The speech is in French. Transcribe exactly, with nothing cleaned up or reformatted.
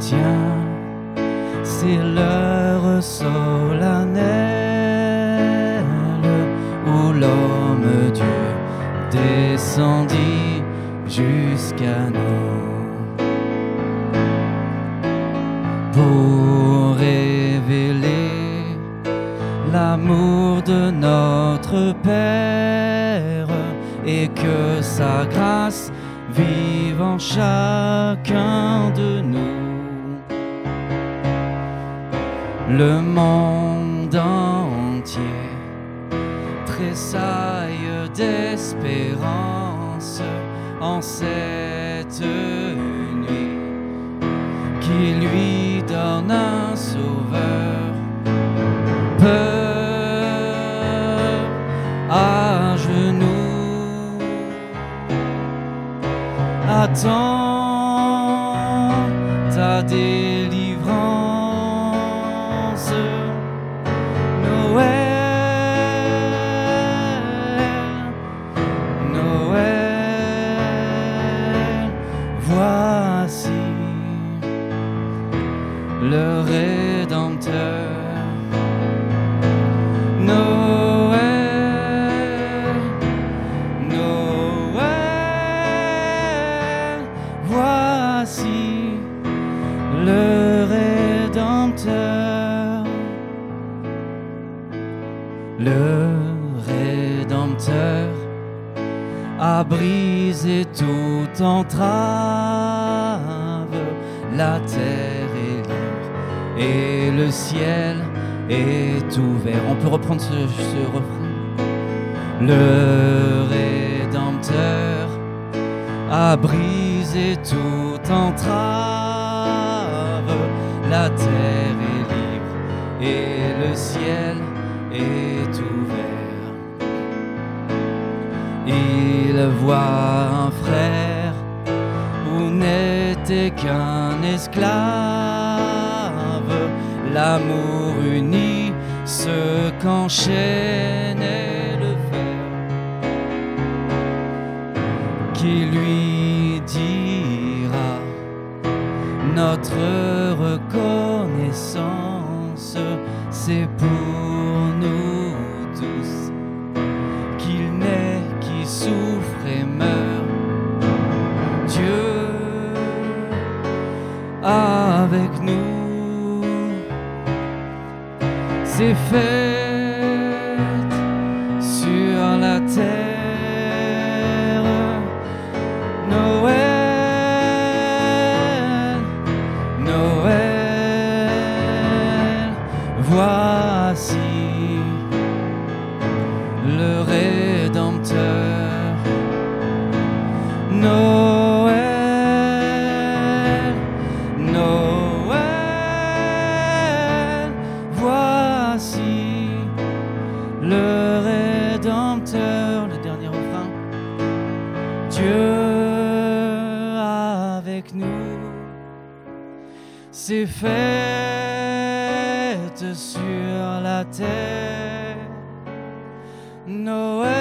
chrétiens, c'est l'heure solennelle où l'homme Dieu descendit jusqu'à nous pour révéler l'amour de notre Père et que sa grâce vive en chacun de nous. Le monde entier tressaille d'espérance en cette nuit qui lui donne un sauveur. Peur à genoux, attends ta délivrance. Noël, Noël, voici le Rédempteur. Noël, Noël, voici le Rédempteur. Le Rédempteur a brisé toute entrave, la terre est libre et le ciel est ouvert. On peut reprendre ce, ce refrain. Le Rédempteur a brisé toute entrave, la terre est libre et le ciel est ouvert. Il voit un frère où n'était qu'un esclave, l'amour uni ce qu'enchaînait le fer, qui lui dira notre reconnaissance, c'est pour nous tous qu'il naît, qui souffre et meurt. Dieu avec nous, c'est fête sur la terre. Noël, Noël, voici le Rédempteur. Noël, Noël, voici le Rédempteur. Le dernier refrain. Dieu avec nous, c'est fête sur la terre. Noël,